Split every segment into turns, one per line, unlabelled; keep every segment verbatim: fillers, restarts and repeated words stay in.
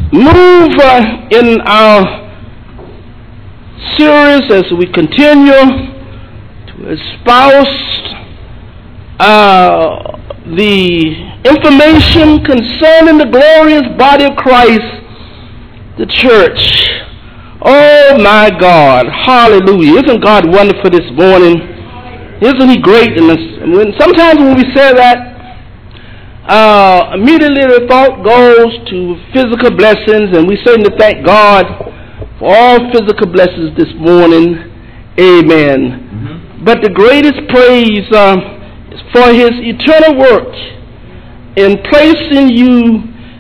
move uh, in our series as we continue to espouse uh, the information concerning the glorious body of Christ, the church. Oh my God, hallelujah. Isn't God wonderful this morning? Isn't he great? And when, sometimes when we say that, uh, immediately the thought goes to physical blessings, and we certainly thank God for all physical blessings this morning. Amen. Mm-hmm. But the greatest praise uh, is for his eternal work in placing you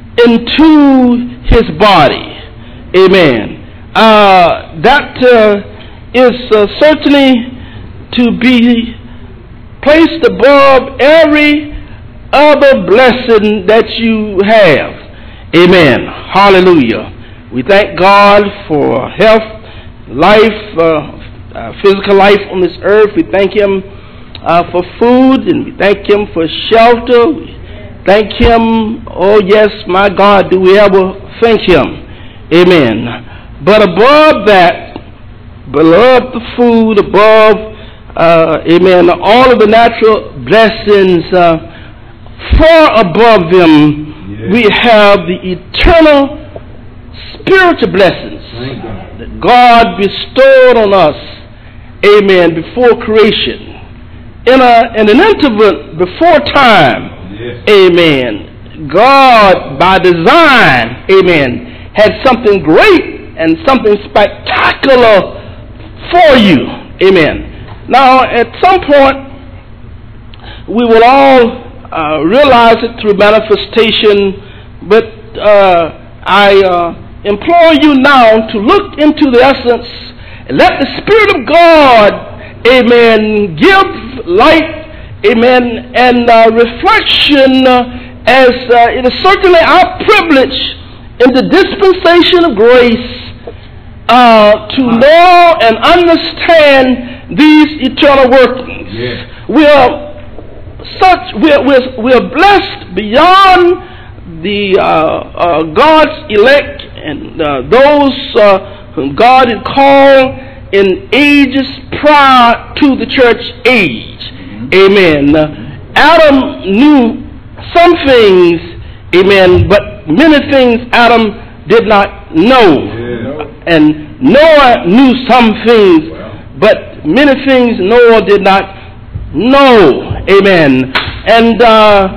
into his body. Amen. Uh, that uh, is uh, certainly to be placed above every other blessing that you have. Amen. Hallelujah. We thank God for health, life, uh, uh, physical life on this earth. We thank him uh, for food, and we thank him for shelter. We thank him. Oh yes, my God, do we ever thank him? Amen. But above that, below the food, above, uh, amen, all of the natural blessings, uh, far above them, yeah. we have the eternal spiritual blessings that God bestowed on us, amen, before creation. In, a, in an interval before time, yes. amen, God, by design, amen, had something great and something spectacular for you. Amen. Now, at some point, we will all uh, realize it through manifestation, but uh, I uh, implore you now to look into the essence and let the Spirit of God, amen, give light, amen, and uh, reflection uh, as uh, it is certainly our privilege in the dispensation of grace uh, to know and understand these eternal workings. Yeah. We are such we are, we are, we are blessed beyond the uh, uh, God's elect and uh, those uh, whom God had called in ages prior to the church age. Mm-hmm. Amen. Uh, Adam knew some things, amen, but many things Adam did not know. Yeah. And Noah knew some things, wow. but many things Noah did not know. Amen. And uh,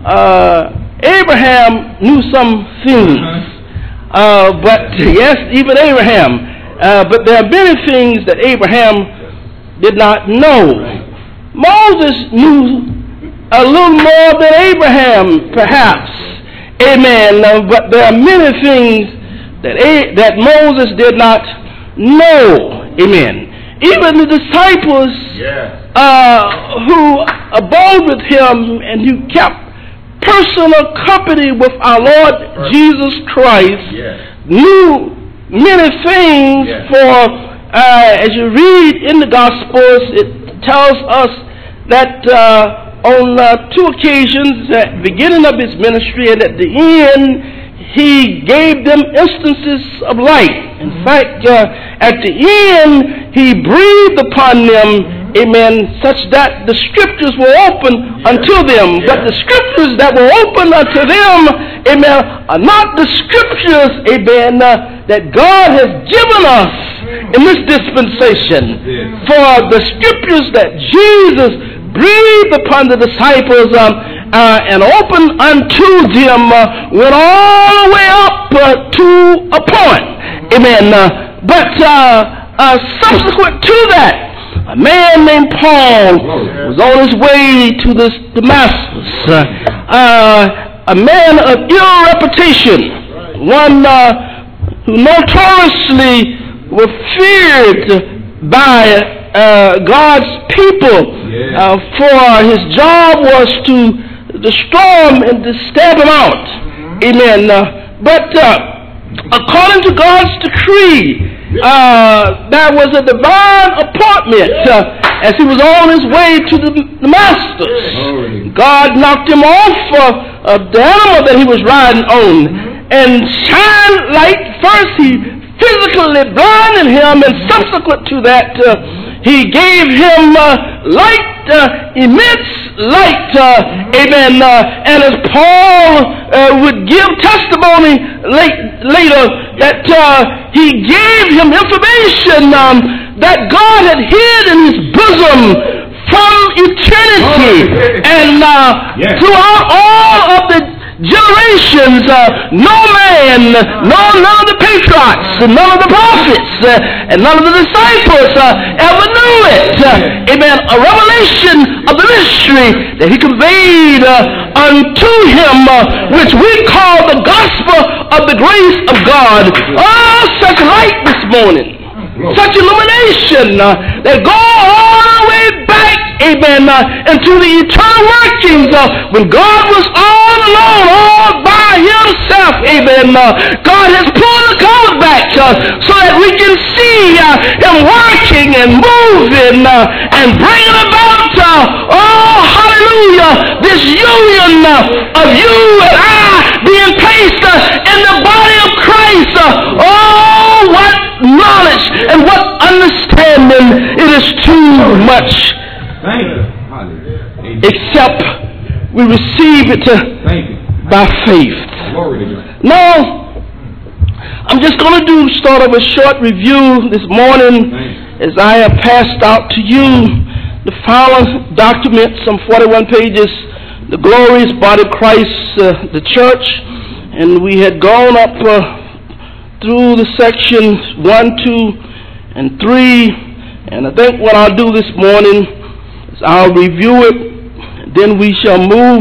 uh, Abraham knew some things. Uh, but yes, even Abraham. Uh, but there are many things that Abraham did not know. Moses knew a little more than Abraham, perhaps. Amen. Uh, but there are many things that A- that Moses did not know. Amen. Even the disciples yeah. uh, who abode with him and who kept personal company with our Lord right. Jesus Christ yeah. knew many things. Yeah. For uh, as you read in the Gospels, it tells us that uh, on uh, two occasions at the beginning of his ministry and at the end, he gave them instances of light. In fact, uh, at the end, he breathed upon them, amen, such that the scriptures were open yeah. unto them. Yeah. But the scriptures that were open unto them, amen, are not the scriptures, amen, uh, that God has given us in this dispensation. Yeah. For the scriptures that Jesus breathed upon the disciples um, uh, and opened unto them uh, went all the way up uh, to a point. Amen. Uh, but uh, uh, subsequent to that, a man named Paul was on his way to this Damascus. Uh, uh, a man of ill reputation, one uh, who notoriously was feared by Uh, God's people, yeah. uh, for his job was to destroy him and to stab him out. Mm-hmm. Amen. Uh, but uh, according to God's decree, uh, there was a divine appointment uh, as he was on his way to the Damascus. God knocked him off uh, of the animal that he was riding on. and shine light. First he physically blinded him, and subsequent to that uh, he gave him uh, light, uh, immense light, uh, amen. Uh, and as Paul uh, would give testimony late, later, that uh, he gave him information um, that God had hid in his bosom from eternity. And uh, yes. throughout all of the generations, uh, no man, no none of the patriarchs, none of the prophets, uh, and none of the disciples uh, ever knew it. Uh, amen. A revelation of the mystery that he conveyed uh, unto him, uh, which we call the gospel of the grace of God. Oh, such light this morning, such illumination uh, that go all the way back, amen, uh, into the eternal workings uh, when God was all alone, all by himself, amen. Uh, God has pulled the covers back uh, so that we can see uh, him working and moving uh, and bringing about, uh, oh, hallelujah, this union uh, of you and I being placed uh, in the body of Christ. Uh, oh, what knowledge and what understanding. It is too much.
Thank you.
Except we receive it uh, by faith. Now, I'm just going to do start of a short review this morning as I have passed out to you the following document, some forty-one pages, the glorious body of Christ, uh, the church, and we had gone up uh, through the sections one, two, and three, and I think what I'll do this morning is I'll review it, then we shall move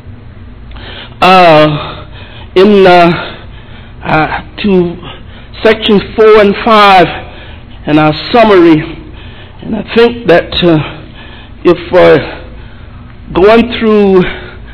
uh, in uh, uh, to sections four and five and our summary. And I think that uh, if uh, going through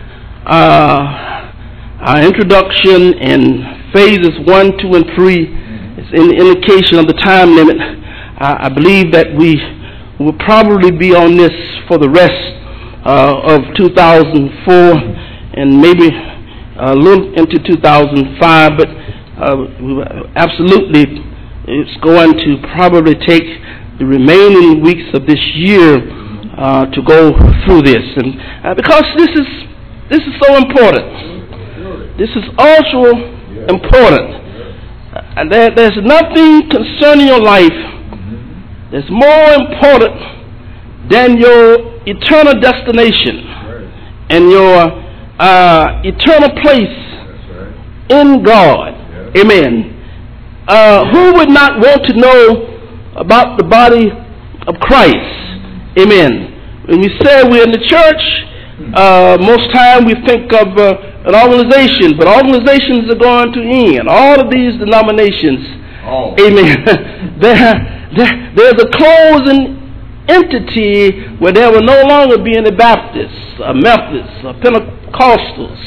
uh, our introduction and phases one, two, and three is an indication of the time limit, I, I believe that we will probably be on this for the rest uh, of two thousand four and maybe a little into two thousand five, but uh, absolutely it's going to probably take the remaining weeks of this year uh, to go through this, and uh, because this is this is so important. This is also important. Uh, there, there's nothing concerning your life that's more important than your eternal destination and your uh, eternal place in God. Amen. Uh, who would not want to know about the body of Christ? Amen. When we say we're in the church, uh, most time we think of uh, an organization, but organizations are going to end. All of these denominations, oh. Amen. there, there, there's a closing entity where there will no longer be any Baptists, or Methodists, or Pentecostals,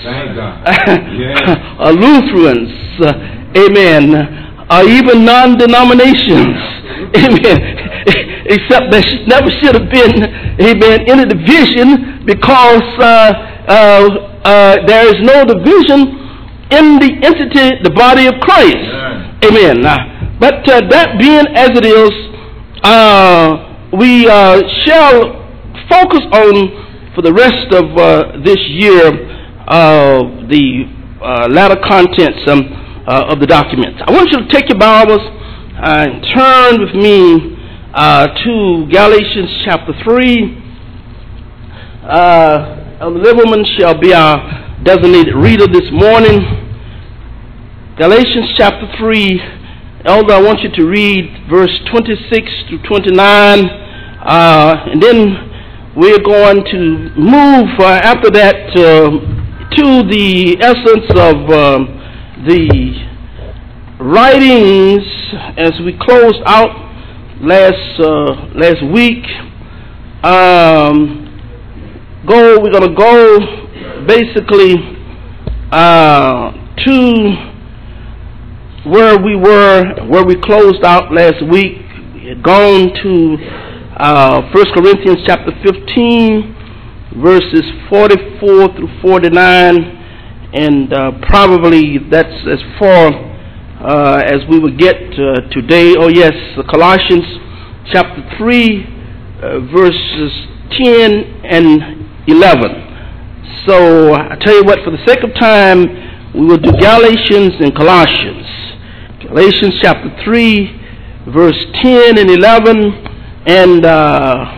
yeah. or Lutherans, uh, amen, or even non-denominations, amen, except there should, never should have been, amen, any division because uh, uh, uh, there is no division in the entity, the body of Christ, yeah. Amen. Uh, but uh, that being as it is, uh, we uh, shall focus on for the rest of uh, this year uh, the uh, latter contents um, uh, of the documents. I want you to take your Bibles and turn with me uh, to Galatians chapter three. Uh, Elder Liverman shall be our designated reader this morning. Galatians chapter three. Elder, I want you to read verse twenty-six to twenty-nine, uh, and then we're going to move uh, after that uh, to the essence of uh, the writings as we closed out last uh, last week. Um, go. We're going to go basically uh, to where we were, where we closed out last week. We had gone to uh, First Corinthians chapter fifteen, verses forty-four through forty-nine, and uh, probably that's as far uh, as we will get uh, today. Oh yes, Colossians chapter three, uh, verses ten and eleven. So I tell you what, for the sake of time, we will do Galatians and Colossians. Galatians chapter three, verse ten and eleven, and uh,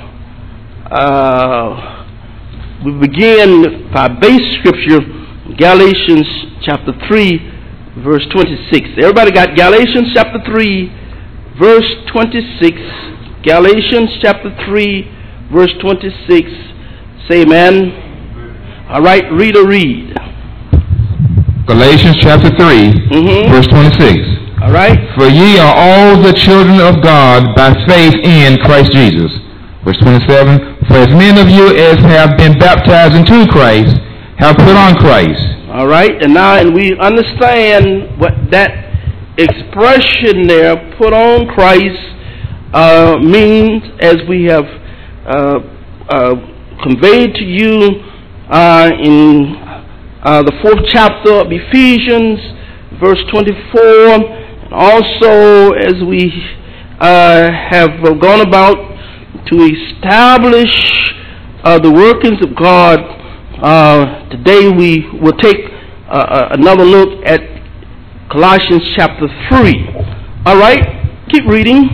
uh, we begin with our base scripture, Galatians chapter three, verse twenty-six. Everybody got Galatians chapter three, verse twenty-six. Galatians chapter three, verse twenty-six. Say amen. All right, reader, read.
Galatians chapter three, mm-hmm. verse twenty-six.
All right.
For ye are all the children of God by faith in Christ Jesus. Verse twenty-seven. For as many of you as have been baptized into Christ have put on Christ.
All right. And now and we understand what that expression there, put on Christ, uh, means, as we have uh, uh, conveyed to you uh, in uh, the fourth chapter of Ephesians, verse twenty-four. And also as we uh, have gone about to establish uh, the workings of God, uh, today we will take uh, another look at Colossians chapter three. All right, keep reading.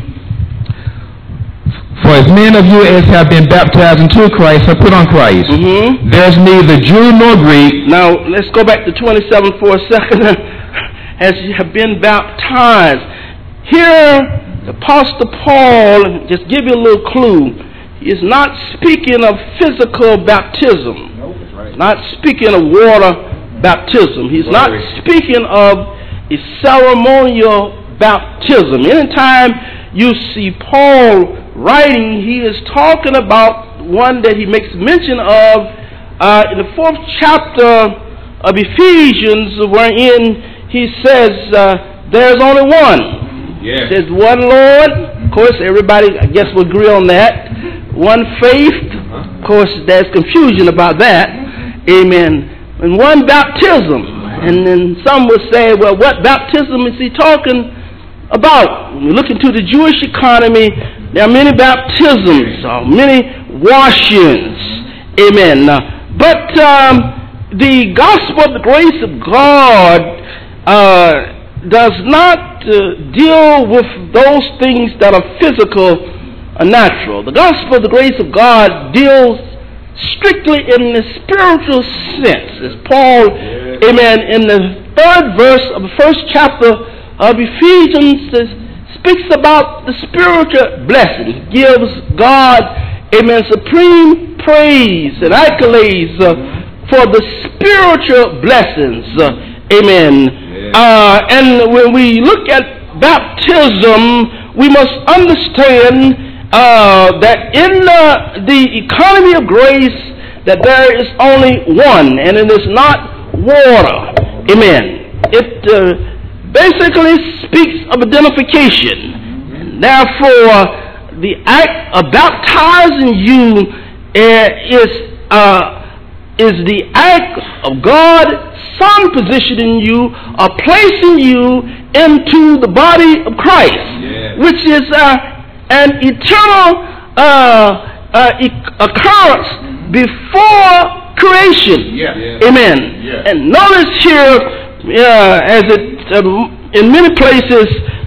For as many of you as have been baptized into Christ have put on Christ. Mm-hmm. There's neither Jew nor Greek.
Now, let's go back to twenty-seven for a second. As you have been baptized. Here, the Apostle Paul, just give you a little clue, he is not speaking of physical baptism.
Nope, that's right.
Not speaking of water baptism. He's not speaking of a ceremonial baptism. Anytime you see Paul writing, he is talking about one that he makes mention of uh, in the fourth chapter of Ephesians, wherein he says uh, there's only one.
Yes.
There's one Lord. Of course, everybody, I guess, will agree on that. One faith. Of course, there's confusion about that. Amen. And one baptism. And then some will say, well, what baptism is he talking about? When you look into the Jewish economy, there are many baptisms, or many washings. Amen. Uh, but um, the gospel of the grace of God uh, does not uh, deal with those things that are physical or natural. The gospel of the grace of God deals strictly in the spiritual sense. As Paul, yes. amen, in the third verse of the first chapter of Ephesians says, speaks about the spiritual blessing. He gives God, amen, supreme praise and accolades uh, for the spiritual blessings. Uh, amen. Uh, and when we look at baptism, we must understand uh, that in uh, the economy of grace, that there is only one, and it is not water. Amen. It uh, basically speaks of identification. And therefore, the act of baptizing you uh, is uh, is the act of God some positioning you or placing you into the body of Christ, yeah. which is uh, an eternal uh, uh, e- occurrence before creation.
Yeah. Yeah.
Amen.
Yeah.
And notice here, uh, as it um, in many places,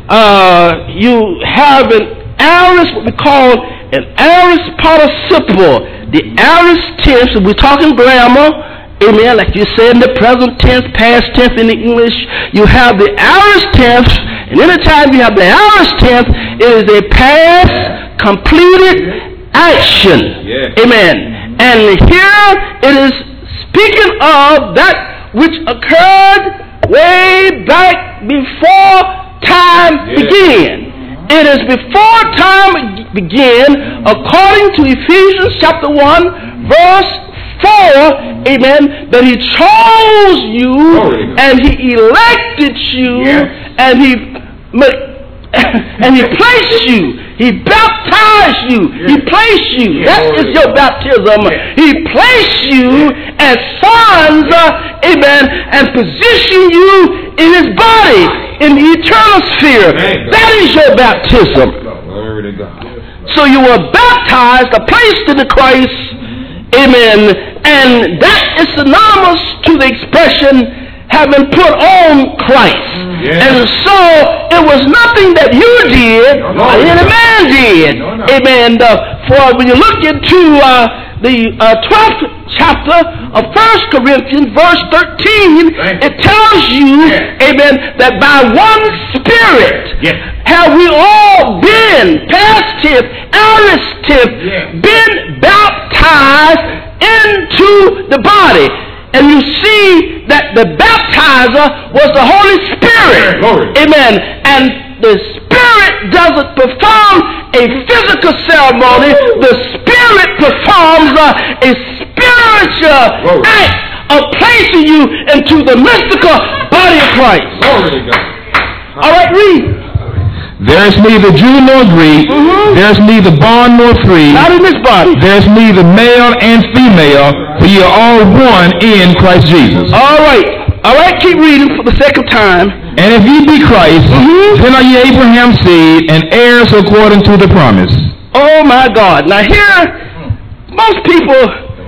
uh, you have an aorist, what we call an aorist participle. The aorist tense, if we're talking grammar, amen, like you say in the present tense, past tense in the English, you have the aorist tense, and anytime you have the aorist tense, it is a past completed action. Yeah. Amen. And here it is speaking of that which occurred way back before time yeah. began. It is before time began, according to Ephesians chapter one, verse four, amen, that he chose you oh, and he elected you yes. and he and he placed you. He baptized you.
Yes.
He placed you.
Yes.
That is your baptism.
Yes.
He placed you as sons, uh, amen, and positioned you in his body, in the eternal sphere. That is your baptism.
Glory to God.
So you were baptized, or placed into Christ, amen, and that is synonymous to the expression having put on Christ.
Yes.
And so it was nothing that you did,
No, no,
or any
no.
man did.
No, no.
Amen. Uh, for when you look into uh, the uh, twelfth chapter of First Corinthians, verse thirteen,
Thank
it tells you,
Yes.
amen, that by one Spirit
Yes.
have we all been, past tense, aorist tense,
Yes.
been baptized into the body. And you see that the baptizer was the Holy Spirit.
Glory.
Amen. And the Spirit doesn't perform a physical ceremony. The Spirit performs a, a spiritual
Glory.
act of placing you into the mystical body of Christ.
Glory to God.
All right, read.
There is neither Jew nor Greek.
Mhm.
There is neither bond nor free.
Not in this body.
There is neither male and female, for ye are all one in Christ Jesus.
All right. All right, keep reading for the second time.
And if ye be Christ,
Mhm.
then are ye Abraham's seed and heirs according to the promise.
Oh my God. Now here, most people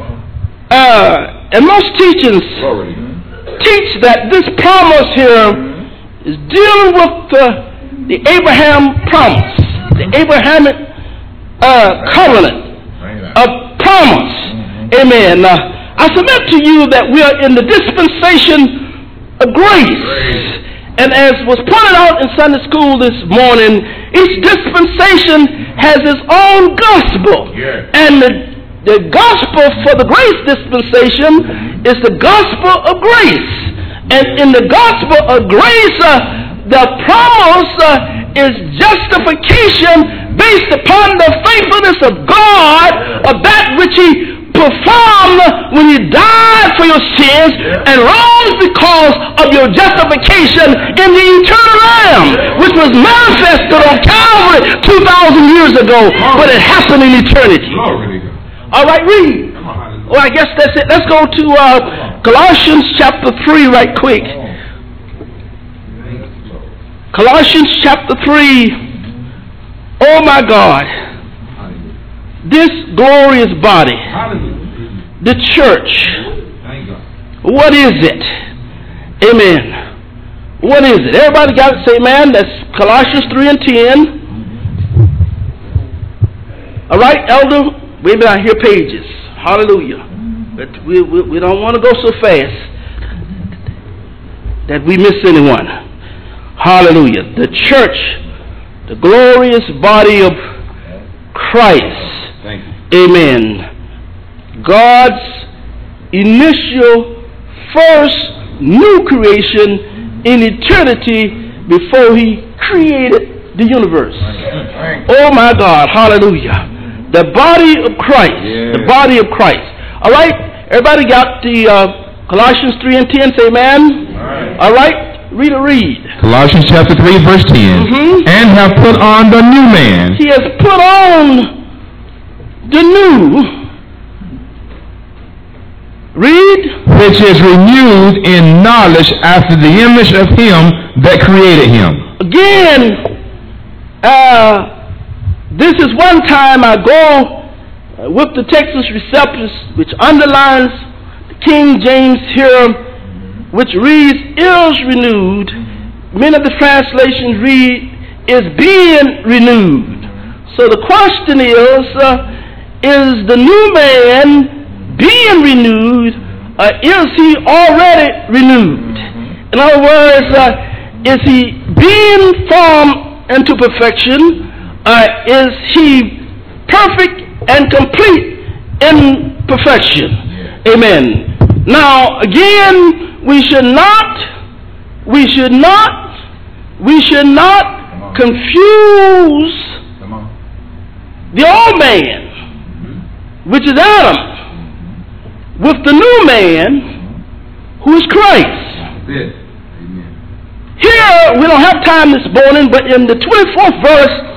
uh, and most teachings
Glory to God.
teach that this promise here is dealing with the, the Abraham promise, the Abrahamic uh, covenant of promise. Amen. Uh, I submit to you that we are in the dispensation of grace. And as was pointed out in Sunday school this morning, each dispensation has its own gospel.
Yes.
And the, the gospel for the grace dispensation is the gospel of grace. And in the gospel of grace, uh, the promise uh, is justification based upon the faithfulness of God, of that which he performed when he died for your sins and rose because of your justification in the eternal realm, which was manifested on Calvary two thousand years ago, but it happened in eternity.
Glory to God.
All right, read. Well, I guess that's it. Let's go to uh, Colossians chapter three right quick. Colossians chapter three. Oh my God. This glorious body,
Hallelujah.
the church,
Thank God.
what is it? Amen. What is it? Everybody got it? Say amen. That's Colossians three and ten. All right, elder? We've been out here pages. Hallelujah. But we, we, we don't want to go so fast that we miss anyone. Hallelujah. The church, the glorious body of Christ.
Thank you.
Amen. God's initial first new creation in eternity before he created the universe.
Thank you.
Oh my God. Hallelujah. The body of Christ.
Yeah.
The body of Christ. All right. Everybody got the uh, Colossians three and ten. Say amen.
All right.
All right. Read a read.
Colossians chapter three, verse ten.
Mhm.
And have put on the new man.
He has put on the new. Read.
Which is renewed in knowledge after the image of him that created him.
Again, uh, this is one time I go uh, with the Texas Receptus, which underlines the King James here, which reads, is renewed. Many of the translations read, is being renewed. So the question is, uh, is the new man being renewed, or is he already renewed? In other words, uh, is he being formed into perfection? Uh, is he perfect and complete in perfection? Yeah. Amen. Now, again, we should not, we should not, we should not confuse
Come on.
the old man, mm-hmm. which is Adam, with the new man, who is Christ.
This. Amen.
Here, we don't have time this morning, but in the twenty-fourth verse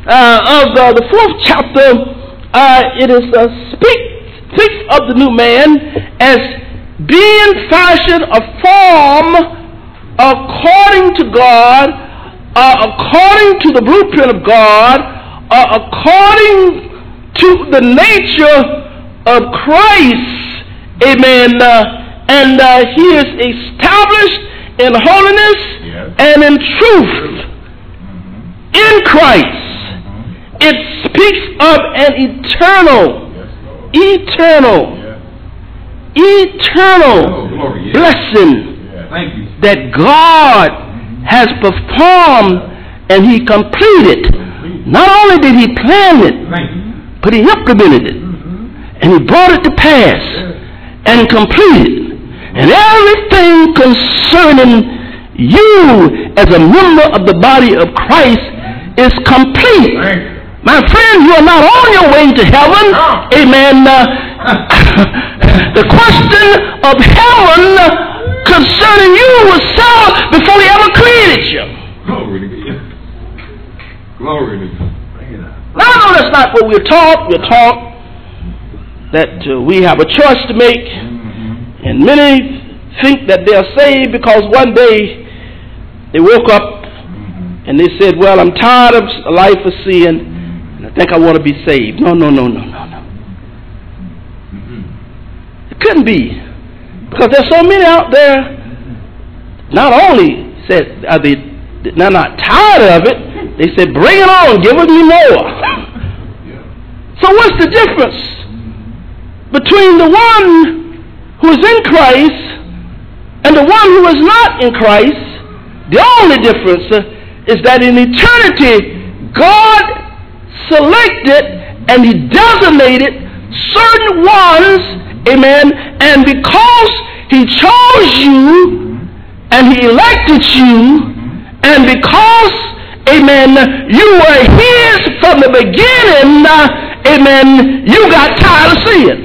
uh, of uh, the fourth chapter, uh, it is uh, speak, speaks of the new man as being fashioned a form according to God, uh, according to the blueprint of God, uh, according to the nature of Christ. Amen. Uh, and uh, he is established in holiness yes. and in truth mm-hmm. in Christ. Mm-hmm. It speaks of an eternal, yes, eternal, yes. eternal oh, glory, yes. blessing yes. Thank you. That God mm-hmm. has performed and he completed. Mm-hmm. Not only did he plan it, but he implemented it. Mm-hmm. And he brought it to pass yes. and completed. And everything concerning you as a member of the body of Christ is complete. My friend, you are not on your way to heaven. No. Amen. Uh, the question of heaven concerning you was solved before he ever created you.
Glory to God. Glory to God.
Now, no, that's not what we're taught. We're taught that uh, we have a choice to make. And many think that they are saved because one day they woke up mm-hmm. and they said, well, I'm tired of a life of sin and I think I want to be saved. No, no, no, no, no, no. Mm-hmm. It couldn't be. Because there's so many out there, not only said are they they're not tired of it, they said, bring it on, give it me more. Yeah. So what's the difference between the one who is in Christ and the one who is not in Christ? The only difference uh, is that in eternity, God selected and he designated certain ones, amen, and because he chose you and he elected you, and because, amen, you were his from the beginning, uh, amen, you got tired of sin.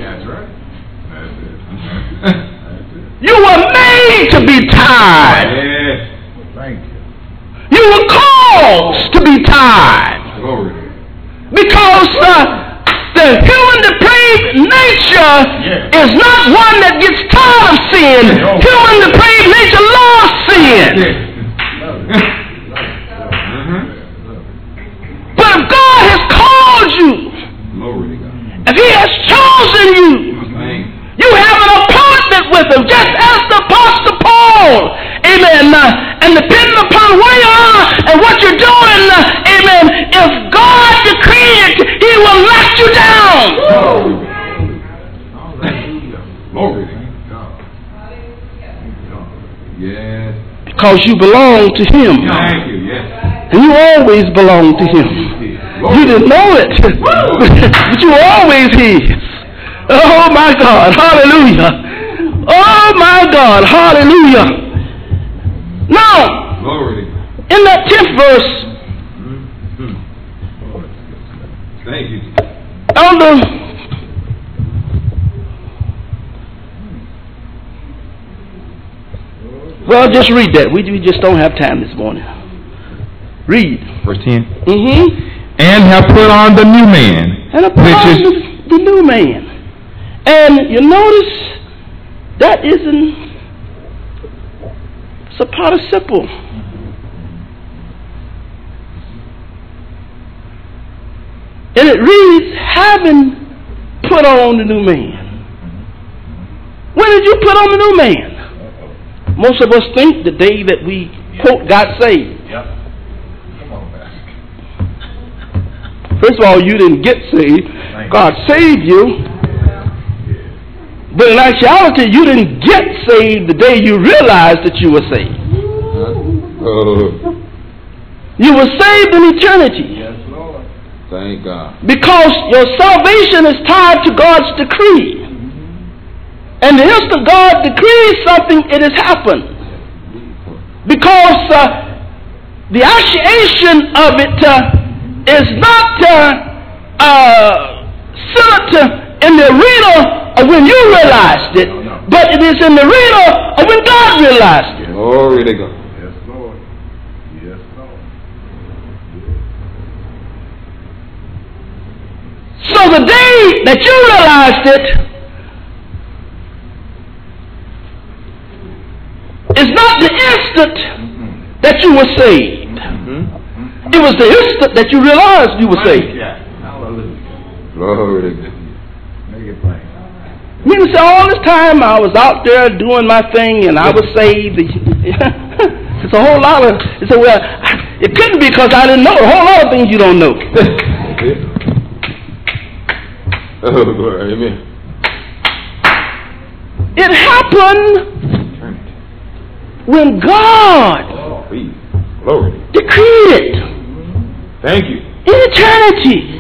You were made to be tired.
Yes. Thank you.
You were caused to be tired.
Glory.
Because uh, the human depraved nature yes. is not one that gets tired of sin. No. Human depraved nature loves sin. Yes. mm-hmm. But if God has called you,
Glory to God.
if he has chosen you, you have an appointment with him, just as the Apostle Paul, amen, uh, and depending upon where you are and what you're doing, uh, amen, if God decreed it, he will knock you down.
Glory to God. Yes.
Because you belong to him.
Thank you, yes.
And you always belong to him. You didn't know it, but you were always his. Oh my God, hallelujah. Oh my God, hallelujah. Now,
Glory.
in that tenth verse,
mm-hmm. Thank you.
Elder, well, just read that. We, we just don't have time this morning. Read.
Verse ten.
Mm-hmm.
And have put on the new man,
and put
which
on
is
the, the new man. And you notice that isn't, it's a participle. And it reads, having put on the new man. When did you put on the new man? Most of us think the day that we, quote, got saved.
Yep. Come on, Pastor.
First of all, you didn't get saved. God saved you. But in actuality, you didn't get saved the day you realized that you were saved.
Uh,
you were saved in eternity.
yes, Lord. Thank God.
Because your salvation is tied to God's decree. And the instant God decrees something, it has happened. Because uh, the actuation of it uh, is not uh, uh, centered in the arena of when you realized it, no, no. but it is in the arena of when God realized it.
Glory to God. Yes, Lord. Yes, Lord.
So the day that you realized it is not the instant that you were saved. It was the instant that you realized you were saved.
Glory to God. Make it plain.
You can say all this time I was out there doing my thing and I was saved. It's a whole lot of, it's a, well, it couldn't be because I didn't know a whole lot of things you don't know.
Oh, glory, amen.
It happened when God
Oh, glory.
decreed it
Thank you.
in eternity.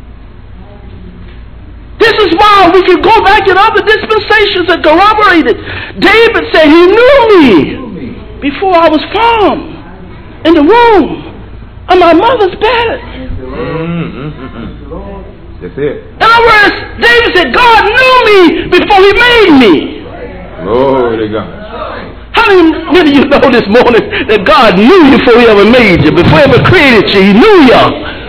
This is why we can go back in other dispensations and corroborate it. David said he knew me before I was formed in the womb of my mother's belly.
Mm-hmm. That's it.
In other words, David said God knew me before he made me.
Glory to God.
How many, many of you know this morning that God knew you before he ever made you, before he ever created you, he knew you?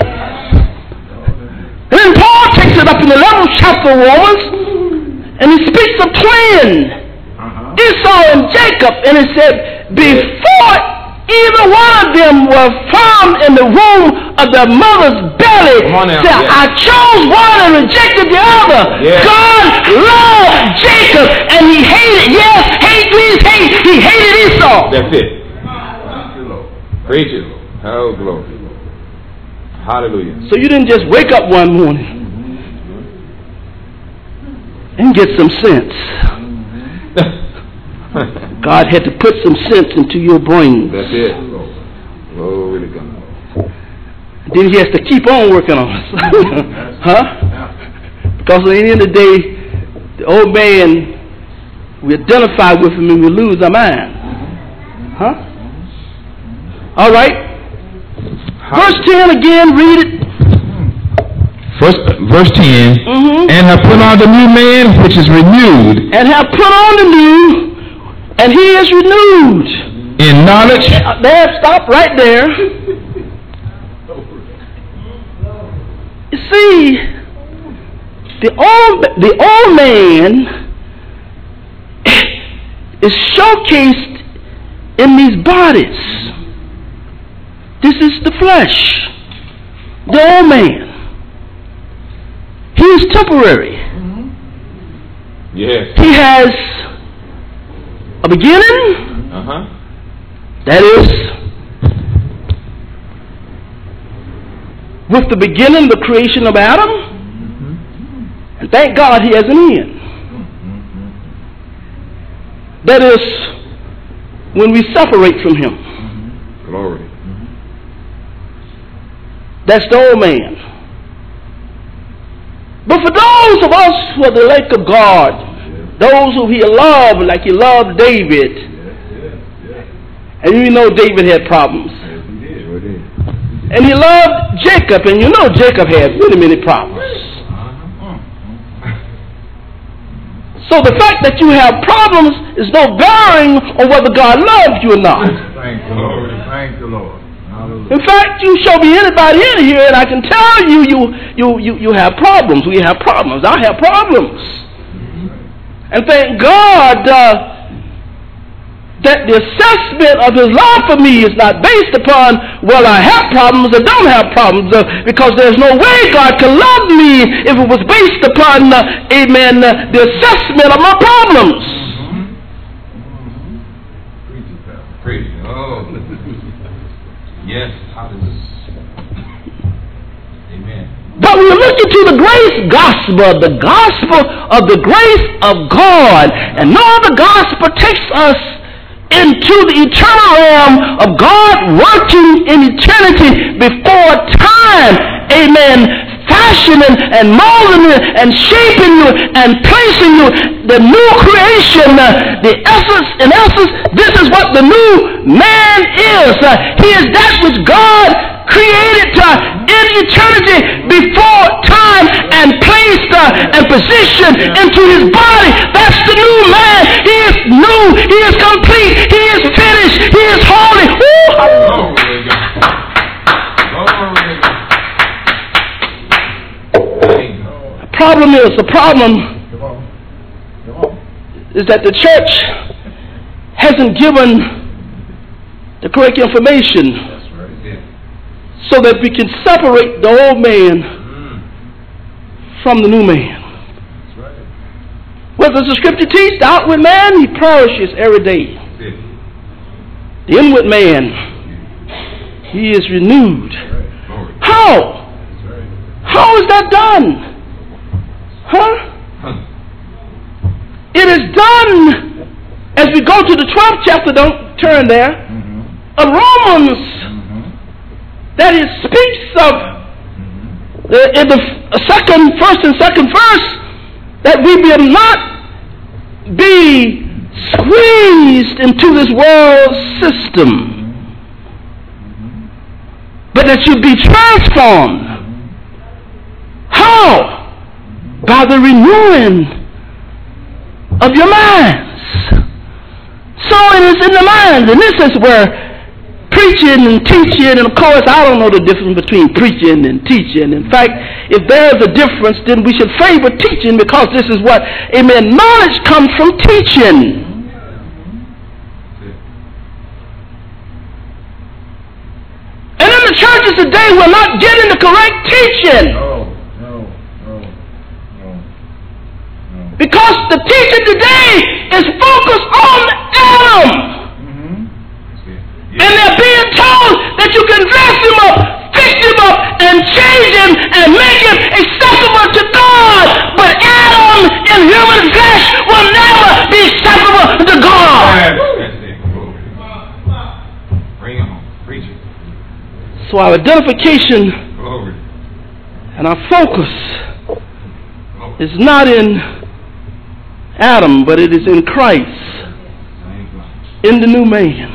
And then Paul takes it up in the eleventh chapter of Romans, and he speaks of twin, uh-huh. Esau and Jacob, and he said, before either one of them were formed in the womb of their mother's belly, said, yes. I chose one and rejected the other. Yes. God loved Jacob, and he hated, yes, hate means hate, he hated Esau.
That's it. Praise you. Oh, glory. Hallelujah.
So you didn't just wake up one morning and get some sense. God had to put some sense into your brain.
That's it. Glory to God.
Then he has to keep on working on us. Huh? Because at the end of the day, the old man, we identify with him and we lose our mind. Huh? All right. Verse ten again, read it.
First, verse ten.
Mm-hmm.
And have put on the new man which is renewed.
And have put on the new, and he is renewed.
In knowledge.
There, stop right there. You see, the old, the old man is showcased in these bodies. This is the flesh, the old man. He is temporary.
Yes.
He has a beginning.
Uh-huh.
That is, with the beginning, the creation of Adam. Mm-hmm. And thank God he has an end. Mm-hmm. That is, when we separate from him.
Mm-hmm. Glory.
That's the old man. But for those of us who are the elect of God, yes. Those who he loved like he loved David, yes, yes, yes. And you know David had problems. Yes, he did. Sure did. And he loved Jacob, and you know Jacob had many, many problems. Uh-huh. So the fact that you have problems is no bearing on whether God loves you or not.
Thank the Lord. Thank the Lord.
In fact, you show me anybody in here, and I can tell you, you, you, you, you have problems. We have problems. I have problems. Mm-hmm. And thank God uh, that the assessment of his love for me is not based upon, well, I have problems or don't have problems, uh, because there's no way God can love me if it was based upon, uh, amen, uh, the assessment of my problems.
Mm-hmm. Preach it. Oh. Yes, hallelujah. Amen.
But we look into the grace gospel, the gospel of the grace of God, and no other gospel takes us into the eternal realm of God working in eternity before time. Amen. Fashioning and molding you and shaping you and placing you, the new creation, uh, the essence, in essence, this is what the new man is. Uh, he is that which God created uh, in eternity before time and placed uh, and positioned into his body. That's the new man. He is new. He is complete. He is finished. He is holy. Woo!
Glory to God. Glory to God.
problem is, the problem is that the church hasn't given the correct information so that we can separate the old man from the new man. What does the scripture teach? The outward man, he perishes every day. The inward man, he is renewed. How? How is that done? Huh? It is done as we go to the twelfth chapter, don't turn there, of Romans, that it speaks of the, in the second, first and second verse, that we will not be squeezed into this world system, but that you be transformed. How? By the renewing of your minds. So it is in the mind, and this is where preaching and teaching, and of course I don't know the difference between preaching and teaching. In fact, if there is a difference, then we should favor teaching, because this is what, amen, knowledge comes from teaching. And in the churches today, we're not getting the correct teaching.
No, no, no, no, no.
Because the teaching today is focused on Adam. And they're being told that you can dress him up, fix him up, and change him and make him acceptable to God. But Adam in human flesh will never be acceptable to God.
Bring it home. Preach it.
So our identification
Glory.
and our focus is not in Adam, but it is in Christ, in the new man,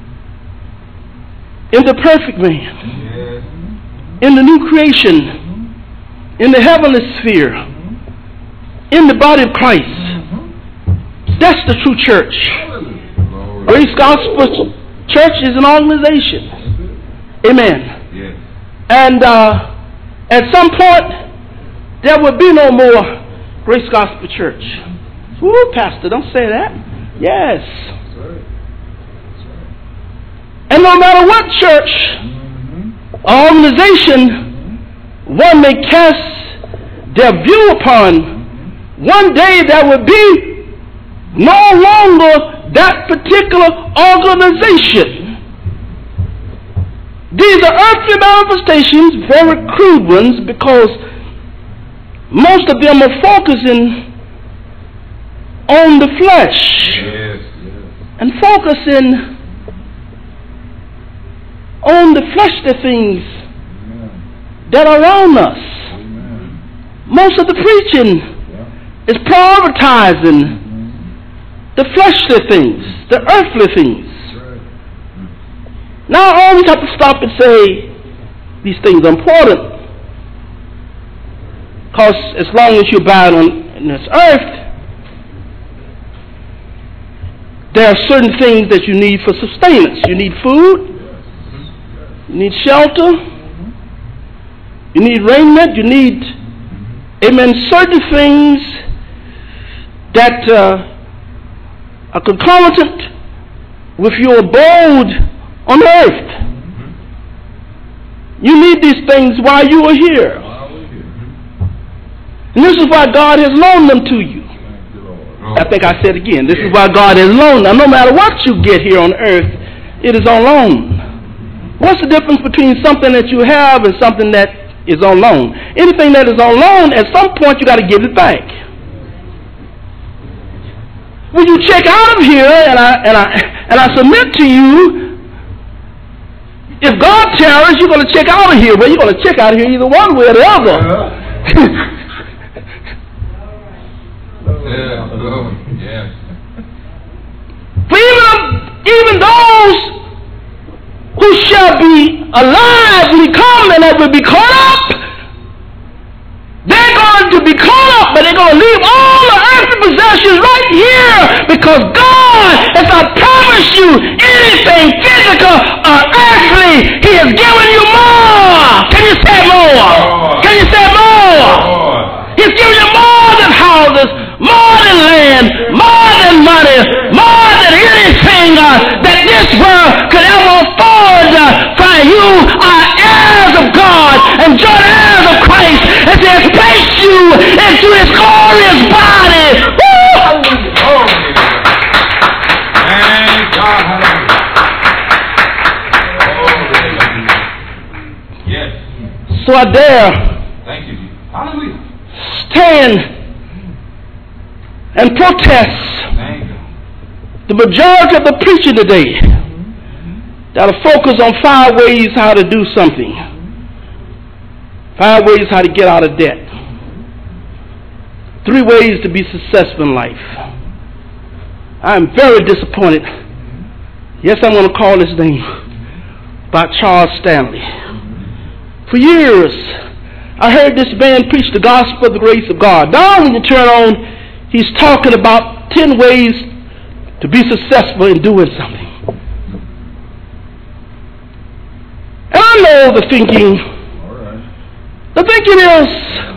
in the perfect man, in the new creation, in the heavenly sphere, in the body of Christ. That's the true church. Grace Gospel Church is an organization. Amen. And uh, at some point, there will be no more Grace Gospel Church. Woo, Pastor, don't say that. Yes. And no matter what church or organization one may cast their view upon, one day there will be no longer that particular organization. These are earthly manifestations, very crude ones, because most of them are focusing on the flesh,
Yes, yes.
and focusing on the fleshly things
Amen.
that are around us.
Amen.
Most of the preaching
Yeah.
is prioritizing the fleshly things, the earthly things.
That's right.
Now I always have to stop and say these things are important, because as long as you're bound on in this earth, there are certain things that you need for sustenance. You need food, you need shelter, you need raiment, you need, amen, certain things that uh, are concomitant with your abode on earth. You need these things while you are here. And this is why God has loaned them to you. I think I said again, this is why God has loaned them. No matter what you get here on earth, it is on loan. What's the difference between something that you have and something that is on loan? Anything that is on loan, at some point you got to give it back. When you check out of here, and I and I and I submit to you, if God tarries, you're going to check out of here. Well, you're going to check out of here either one way or the other.
Yeah, Lord. Yeah.
For even, even those who shall be alive when he comes and that will be caught up, they're going to be caught up, but they're going to leave all the earthly possessions right here, because God has not promised you anything physical or earthly. He has given you more. Can you say more? Can you say more? He's given you more money, more than anything uh, that this world could ever afford. Uh, for you are heirs of God and joint heirs of Christ, as He has placed you into His glorious body. Woo!
Thank God. Yes.
So I dare
Thank you. Hallelujah.
stand and protest
Thank you.
the majority of the preaching today that'll focus on five ways how to do something. Five ways how to get out of debt. Three ways to be successful in life. I'm very disappointed. Yes, I'm going to call his name, by Charles Stanley. For years, I heard this man preach the gospel of the grace of God. Now when you turn on, he's talking about ten ways to be successful in doing something. And I know the thinking.
All right.
The thinking is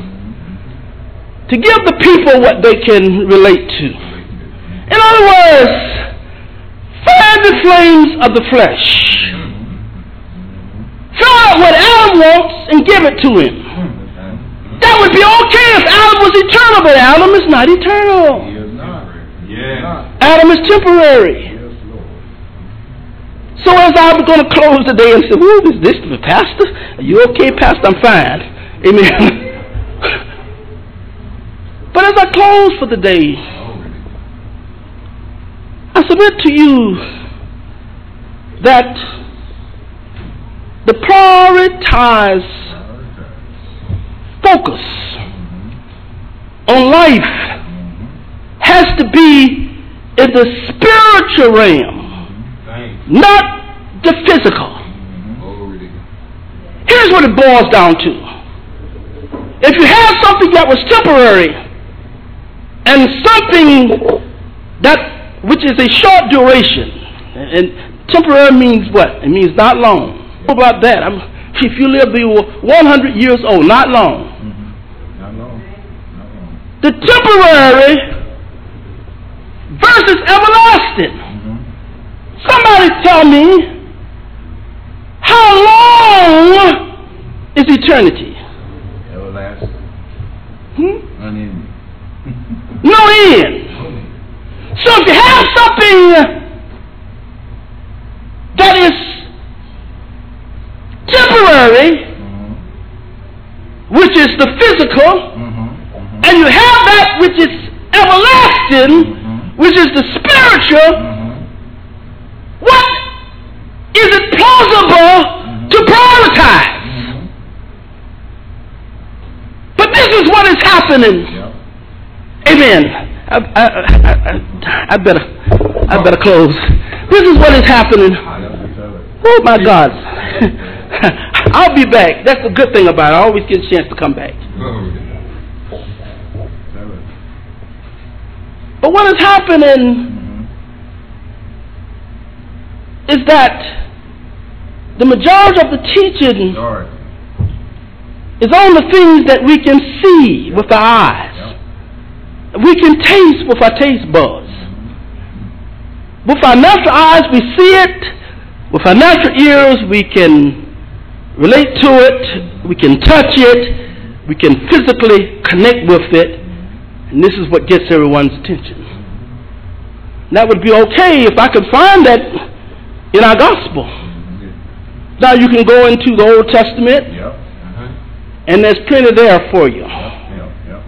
to give the people what they can relate to. In other words, fan the flames of the flesh. Find out what Adam wants and give it to him. That would be okay if Adam was eternal, but Adam is not eternal.
He is not. Yeah.
Adam is temporary.
Yes, Lord.
So as I'm going to close today and say, "Who is this, the pastor? Are you okay, pastor? I'm fine." Amen. But as I close for the day, I submit to you that the prioritized focus on life has to be in the spiritual realm, not the physical. Here's what it boils down to. If you have something that was temporary and something that which is a short duration, and temporary means what? It means not long. What about that? I'm, if you live to be one hundred years old, not long.
Mm-hmm. Not long. Not long.
The temporary versus everlasting.
Mm-hmm.
Somebody tell me, how long is eternity?
Everlasting.
Hmm?
Unending.
No end. So if you have something that is temporary,
Mm-hmm.
which is the physical,
Mm-hmm. Mm-hmm.
and you have that which is everlasting,
Mm-hmm.
which is the spiritual,
Mm-hmm.
what is it plausible
Mm-hmm.
to prioritize?
Mm-hmm.
But this is what is happening.
Yep.
Amen. I, I, I, I, I better, I better close. This is what is happening. Oh my God. I'll be back. That's the good thing about it. I always get a chance to come back. But what is happening is that the majority of the teaching is on the things that we can see with our eyes. We can taste with our taste buds. With our natural eyes, we see it. With our natural ears, we can relate to it. We can touch it. We can physically connect with it. And this is what gets everyone's attention. And that would be okay if I could find that in our gospel. Now you can go into the Old Testament,
Yep. Uh-huh.
and there's plenty there for you.
Yep. Yep.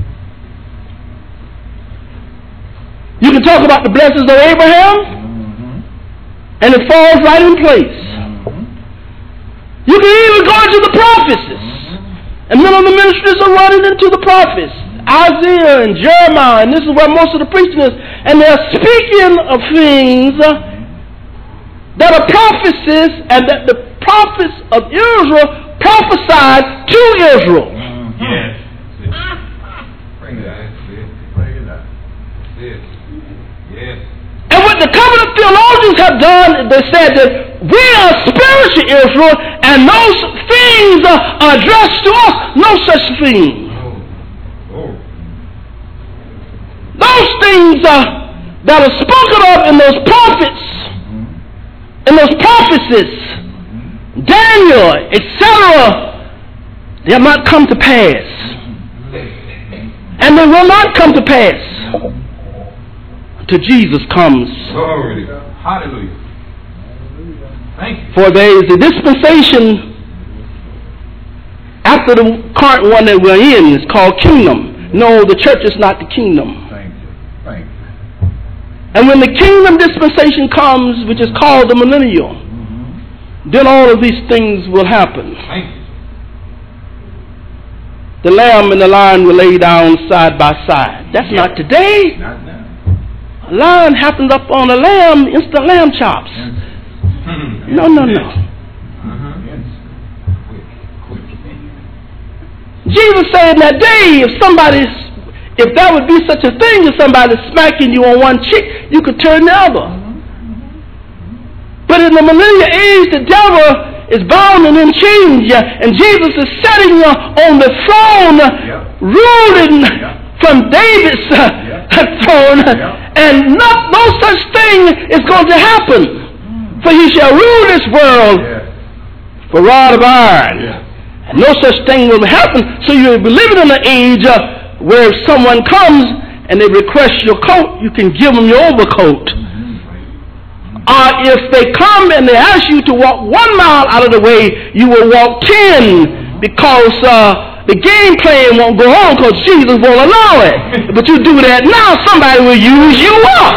You can talk about the blessings of Abraham,
Mm-hmm.
and it falls right in place.
Mm-hmm.
You can even go into the prophecies. And many of the ministries are running into the prophets. Isaiah and Jeremiah, and this is where most of the preaching is. And they're speaking of things that are prophecies, and that the prophets of Israel prophesied to Israel.
Mm-hmm. Yes. Bring it out. Bring it out. Yes.
And what the covenant theologians have done, they said that we are spiritual Israel, and those things are addressed to us. No such thing.
Oh. Oh.
Those things are that are spoken of in those prophets, in those prophecies, Daniel, et cetera, they have not come to pass. And they will not come to pass until Jesus comes.
Glory. Hallelujah. Thank you.
For there is a dispensation after the current one that we're in. It's called kingdom. No, the church is not the kingdom.
Thank you. Thank you.
And when the kingdom dispensation comes, which is called the millennial, mm-hmm. then all of these things will happen.
Thank you.
The lamb and the lion will lay down side by side. That's not today.
Not now.
A lion happens up on a lamb, instant lamb chops. No, no, no.
Uh-huh.
Jesus said in that day, if somebody's, if that would be such a thing, if somebody's smacking you on one cheek, you could turn the other. But in the millennial age, the devil is bound and in chains, and Jesus is sitting on the throne,
yeah.
ruling yeah. from David's uh, yeah. throne, yeah. and not, no such thing is going to happen. Mm. For he shall rule this world yeah. for rod of iron. Yeah. And no such thing will happen. So you'll be living in an age uh, where if someone comes and they request your coat, you can give them your overcoat. Or if they come and they ask you to walk one mile out of the way, you will walk ten, because uh, the game plan won't go on because Jesus won't allow it. But you do that now, somebody will use you up.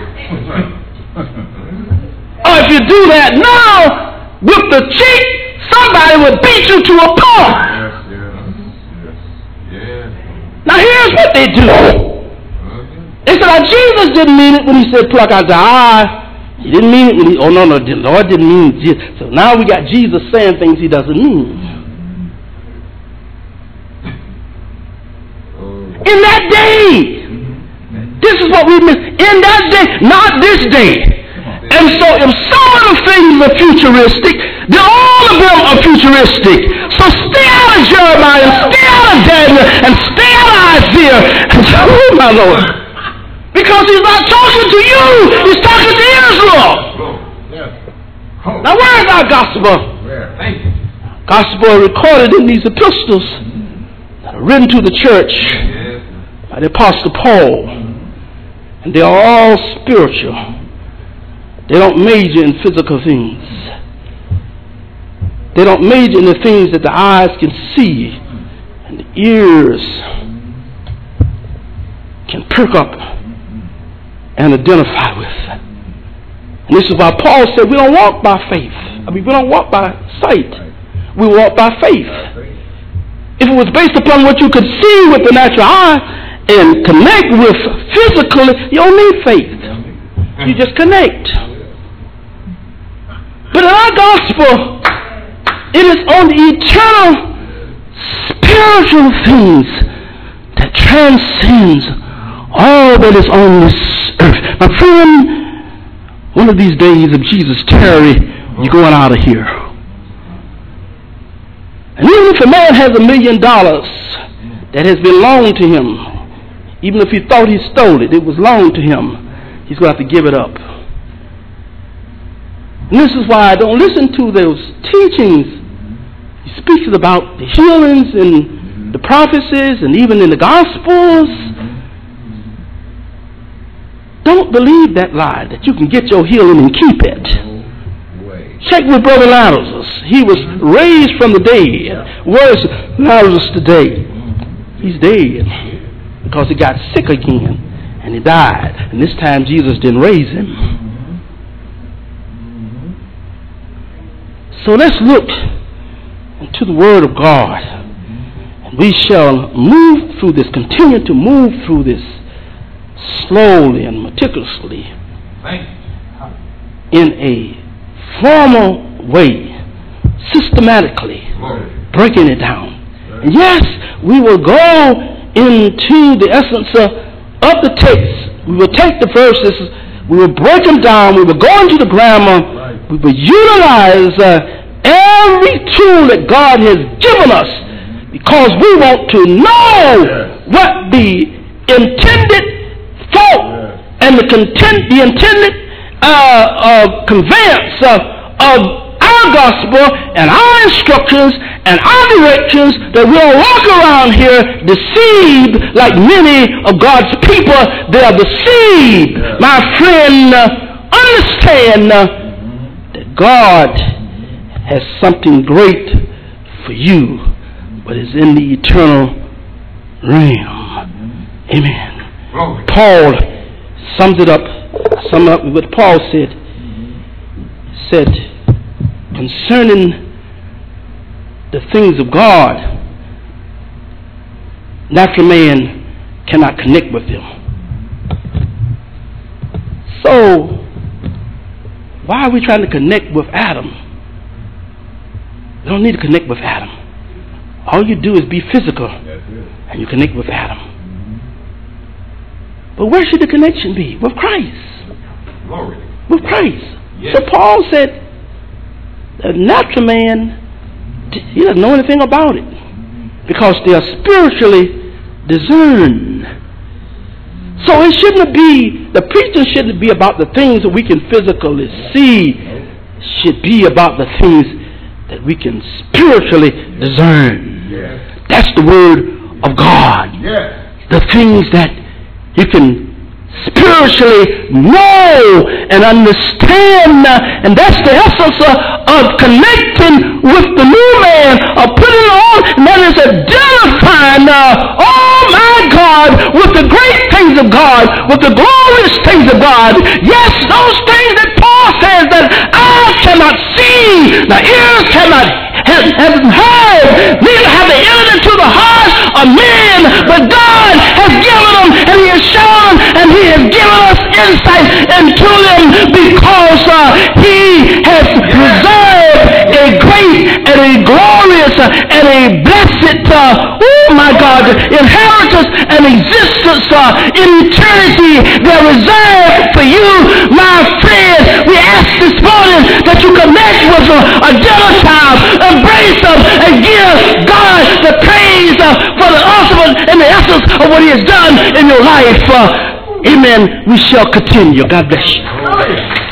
Or if you do that now with the cheek, somebody will beat you to a pulp.
Yes, yes, yes, yes. Now
here's what they do. They said, oh, Jesus didn't mean it when he said pluck out the eye. He didn't mean it when he, oh no, no, the Lord didn't mean it. So now we got Jesus saying things he doesn't mean. In that day, this is what we miss. In that day, not this day. And so if some of the things are futuristic, then all of them are futuristic. So stay out of Jeremiah, and stay out of Daniel, and stay out of Isaiah. And say, oh my Lord. Because he's not talking to you, he's talking to Israel. Now where is our gospel? Gospel recorded in these epistles that are written to the church by the Apostle Paul. And they are all spiritual. They don't major in physical things. They don't major in the things that the eyes can see and the ears can perk up and identify with. And this is why Paul said we don't walk by faith. I mean, we don't walk by sight. We walk by faith. If it was based upon what you could see with the natural eye and connect with physically, you don't need faith. You just connect. But in our gospel, it is on the eternal spiritual things that transcends all that is on this earth. My friend, one of these days, if Jesus tarry, you're going out of here. And even if a man has a million dollars that has been loaned to him, even if he thought he stole it, it was loaned to him, he's going to have to give it up. And this is why I don't listen to those teachings. He speaks about the healings and the prophecies and even in the Gospels. Don't believe that lie that you can get your healing and keep it. Check with Brother Lazarus. He was raised from the dead. Where's Lazarus today? He's dead because he got sick again and he died. And this time Jesus didn't raise him. So let's look into the Word of God, and we shall move through this, continue to move through this slowly and meticulously in a formal way, systematically breaking it down. And yes, we will go into the essence of, of the text. We will take the verses, we will break them down, we will go into the grammar, we will utilize uh, every tool that God has given us, because we want to know what the intended thought and the content, the intended uh, uh, conveyance of, of our gospel and our instructions and our directions, that we don't walk around here deceived like many of God's people. They are deceived. My friend, uh, understand uh, that God has something great for you, but it's in the eternal realm. Amen. Paul sums it up, sum up with what Paul said. He said, concerning the things of God, natural man cannot connect with them. So, why are we trying to connect with Adam? You don't need to connect with Adam. All you do is be physical, and you connect with Adam. But where should the connection be? With Christ.
Glory.
With Christ.
Yes.
So Paul said, the natural man, he doesn't know anything about it, because they are spiritually discerned. So it shouldn't be, the preaching shouldn't be about the things that we can physically see. It should be about the things that we can spiritually discern.
Yes.
That's the word of God.
Yes.
The things that you can spiritually know and understand, and that's the essence of, of connecting with the new man, of putting on, and that is identifying, uh, oh my God, with the great things of God, with the glorious things of God. Yes, those things that Paul says that eyes cannot see, the ears cannot have, have heard, neither have they entered into the heart of men, but God has given them, and He has shown, and He has given us insight into them, because uh, He has reserved a great and a glorious uh, and a blessed, uh, oh my God, inheritance and existence uh, in eternity. They're reserved for you, my friend. We ask this morning that you connect with them, identify them, embrace them, and give God the praise uh, for the ultimate and the essence of what He has done in your life. Uh, Amen. We shall continue. God bless you.